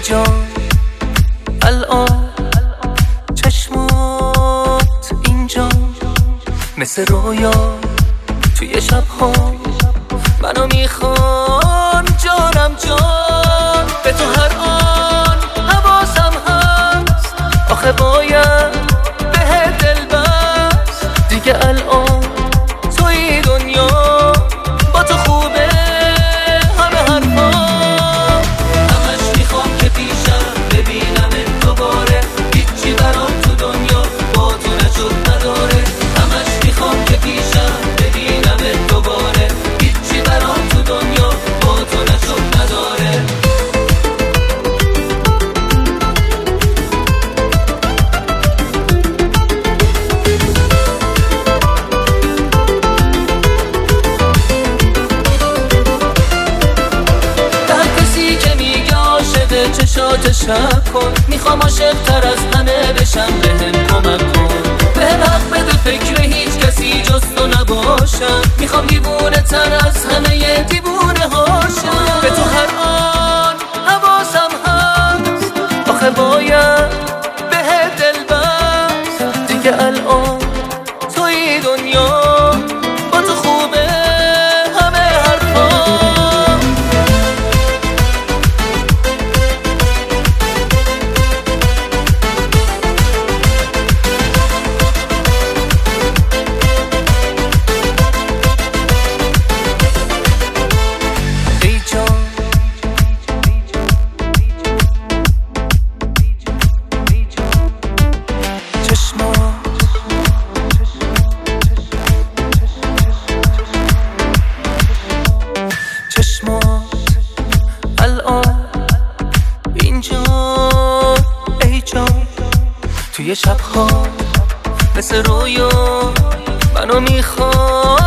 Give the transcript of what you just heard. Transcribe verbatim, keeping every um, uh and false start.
جان الان چشمات اینجا مثل رویا توی شبها منو میخوان جانم جان به تو هر آن حواسم هست آخه باید به دل بست دیگه الان توی دنیا با تو خوبه همه حرفا همش میخوام که پیشم ببینم دوباره هیچی برام تو دنیا با تو نشد نداره همش میخوام که پیشم ببینم دوباره هیچی برام تو دنیا با تو نشد نداره چشات شب کن میخوام عاشق تر از همه بشم بهم کمک کن بهم حق بده فکر هیچ کسی جز تو نباشم میخوام دیوونه تر از همه دیوونه هاشم به تو هر آن حواسم هست آخه باید به دل بست دیگه الان توی دنیا با تو خوبه همه حرفا چشمات الان اینجا ای جان توی شبها مثل رویا منو میخواد